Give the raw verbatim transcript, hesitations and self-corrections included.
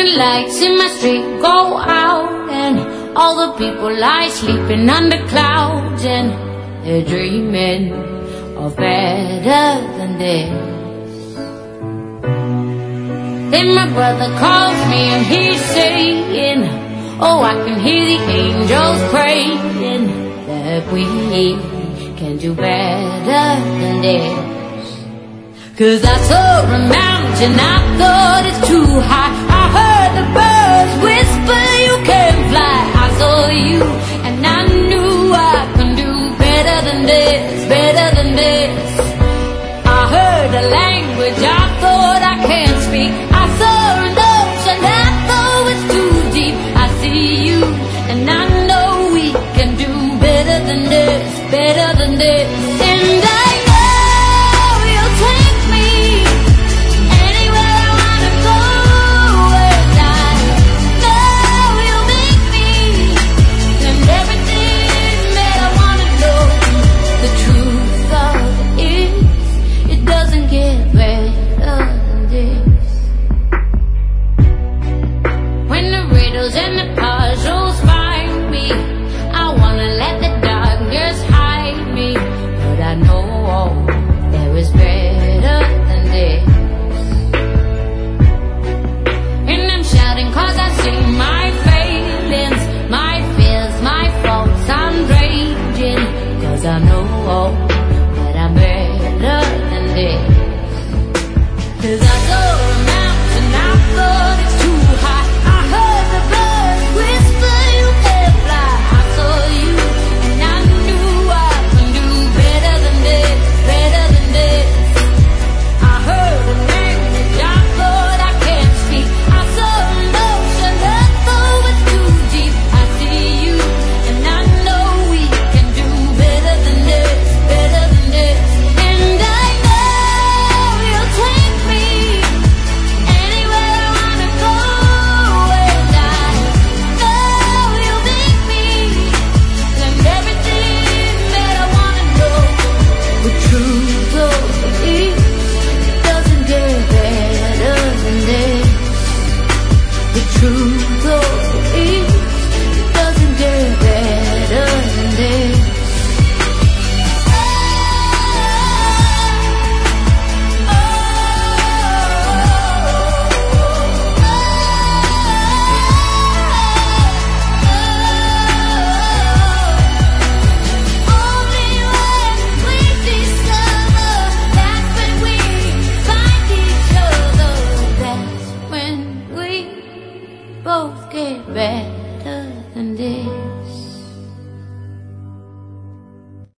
the lights in my street go out, and all the people lie sleeping under clouds, and they're dreaming of better than this. Then my brother calls me and he's saying, oh, I can hear the angels praying that we can do better than this. Cause I saw a mountain, I thought it's too high. I heard the birds whisper you can't fly. I saw you and I knew I can do better than this, better than this. I heard a language I thought I can't speak. I saw an ocean I thought was too deep. I see you and I know we can do better than this, better than this. And I I know that I'm better than this. Cause I saw a mountain, I thought it's too high. I heard the birds whisper you can't fly. I saw you and I knew I can do better than this, better than this. I heard a language I thought I can't speak. I saw an ocean I thought was too deep. I see you and I know we can do better than this, better than this. And I know you'll take me anywhere I wanna go, and I know you'll make me learn everything that I wanna know. The truth of it doesn't get better than this. The truth of it doesn't get better than this. Only when we discover, that's when we find each other. That's when we both get better than this.